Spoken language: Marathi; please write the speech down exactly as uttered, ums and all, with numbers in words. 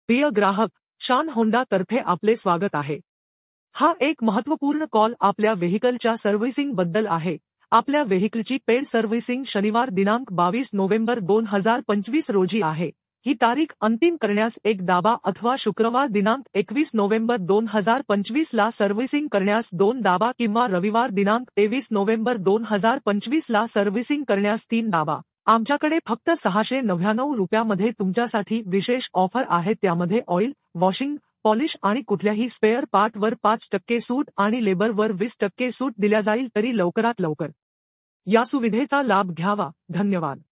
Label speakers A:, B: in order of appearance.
A: प्रिय ग्राहक, शान होंडा तर्फे आपले स्वागत आहे. हा एक महत्त्वपूर्ण कॉल आपल्या व्हेइकलच्या सर्व्हिसिंग बद्दल आहे. आपल्या व्हेइकलची पेड सर्व्हिसिंग शनिवार दिनांक बावीस नोव्हेंबर दोन हजार पंचवीस रोजी आहे. ही तारीख अंतिम करण्यास एक दाबा अथवा शुक्रवार दिनांक एकवीस नोव्हेंबर दोन हजार पंचवीस ला सर्व्हिसिंग करण्यास दोन दाबा किंवा रविवार दिनांक तेवीस नोव्हेंबर दोन हजार पंचवीस ला सर्व्हिसिंग करण्यास तीन दाबा. आमच्याकडे फक्त सहाशे नव्याण्णव रुपयामध्ये तुमच्यासाठी विशेष ऑफर आहे. त्यामध्ये ऑइल, वॉशिंग, पॉलिश आणि कुठल्याही स्पेअर पार्टवर पाच टक्के सूट आणि लेबरवर वीस टक्के सूट दिल्या जाईल. तरी लवकरात लवकर या सुविधेचा लाभ घ्यावा. धन्यवाद.